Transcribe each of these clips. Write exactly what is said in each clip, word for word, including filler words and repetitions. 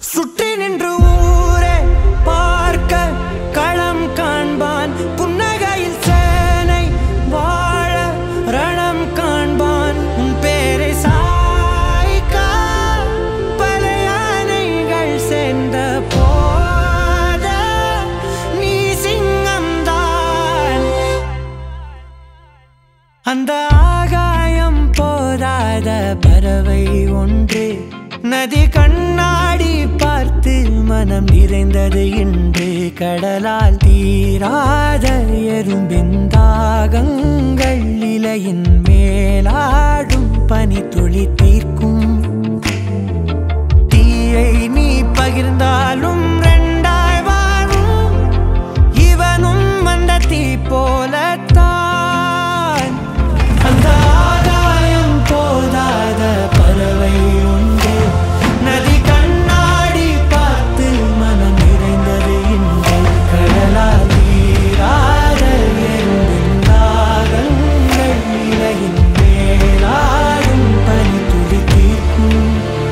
சுற்றி நின்று ஊரே பார்க்க களம் காண்பான் புன்னகையில் சேனை வாழ ரணம் காண்பான் உன் பேரை சாய்க்க பல யானைகள் சேர்ந்த போத நீ சிங்கம்தான் அந்த ஆகாயம் போதாத பறவை ஒன்று நதி கண்ணாடி பார்த்து மனம் நிறைந்தது இன்று கடலால் தீராத எறும்பின் தாகங்கள் இலையின் மேலாடும் பனி துளி தீர்க்கும் தீயை நீ பகிர்ந்தாலும் ரெண்டாய் வாழும் இவனும் அந்த தீ போலத்தான் அந்த ஆகாயம் போதாத பறவை உண்டு நதி கண்ணாடி பார்த்து மனம் நிறைந்தது இன்று கடலால் தீராத எறும்பின் தாகங்கள் இலையின் மேலாடும் பனி துளி தீர்க்கும்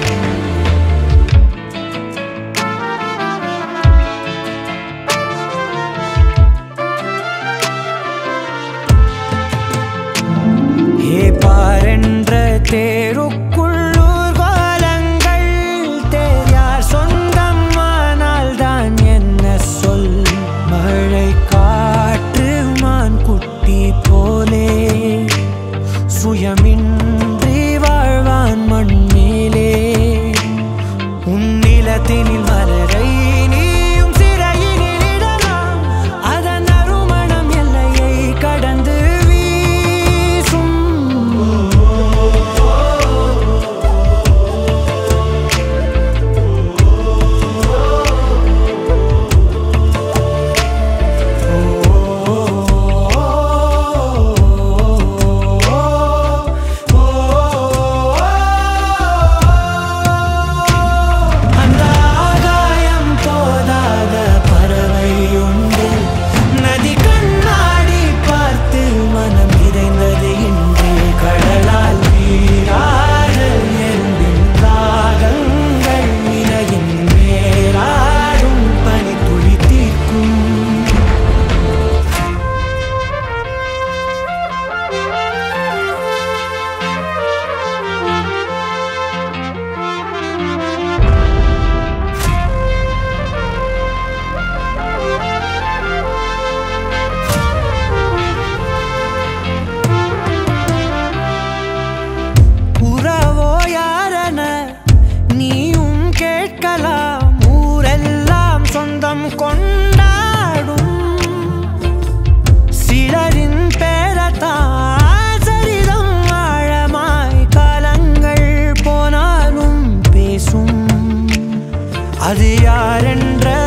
ஏ பாரென்ற தேருக்குள்ளூர் கோலங்கள் தேர் சொந்தம் ஆனால் தான் என்ன சொல் மழை காற்று மான் குட்டி போலே சுயமின்றி வாழ்வான் மண் மேலே உன் நிலத்தினில் மலரை நீயும் சிறையினில் இடலாம் அதன் அருமணம் எல்லையை கடந்து வீசும் அந்த ஆகாயம் போதாத பறவை உண்டு நதி கண்ணாடி பார்த்து மனம் நிறைந்தது இன்று கடலால் தீராத எறும்பின் தாகங்கள் இலையின் மேலாடும் பனி துளி தீர்க்கும் உறவோ யாரென நீயும் கேட்கலாம் ஊரெல்லாம் சொந்தம் கொண்டாடும் சிலரின் பேரத்தான் சரிதம் ஆழமாய் காலங்கள் போனாலும் பேசும் அது யாரென்ற